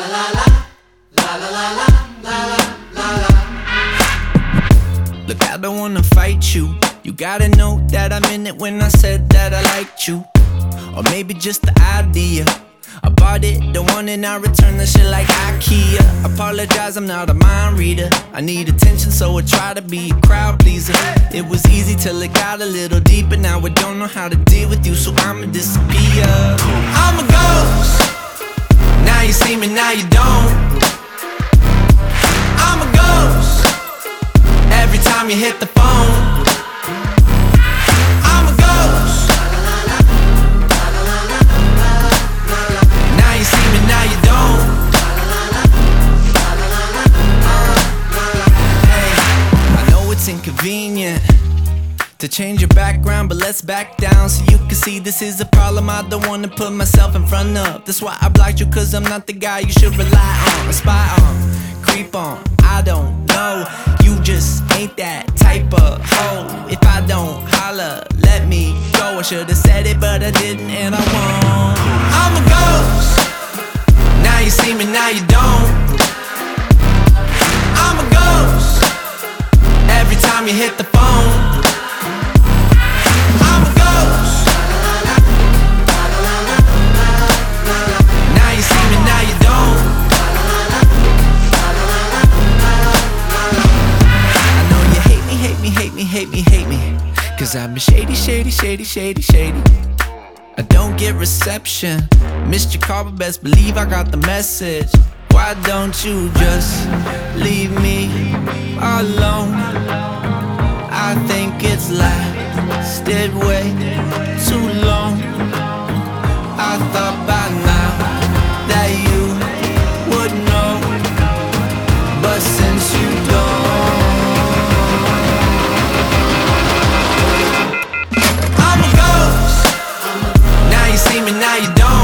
Look, I don't wanna fight you. You gotta know that I meant it when I said that I liked you. Or maybe just the idea. I bought it, don't want it, now return the shit like IKEA. Apologize, I'm not a mind reader. I need attention, so I try to be a crowd pleaser. It was easy till it got a little deeper. Now I don't know how to deal with you, so I'ma disappear. I'm a ghost. Now you see me, now you don't. I'm a ghost. Every time you hit the phone. I'm a ghost. Now you see me, now you don't. Hey, I know it's inconvenient to change your background, but let's back down so you can see this is a problem I don't wanna put myself in front of. That's why I blocked you, cause I'm not the guy you should rely on, spy on, creep on. I don't know, you just ain't that type of hoe. If I don't holler, let me go. I should've said it, but I didn't, and I won't. I'm a ghost. Now you see me, now you don't. I'm a ghost. Every time you hit the phone. I'm a ghost. Now you see me, now you don't. I know you hate me, hate me, hate me, hate me, hate me, cause I've been shady, shady, shady, shady, shady. I don't get reception. Missed your call, but best believe I got the message. Why don't you just leave me alone? I think it's lasted way too long. I thought by now that you would know, but since you don't, I'm a ghost. Now you see me, now you don't.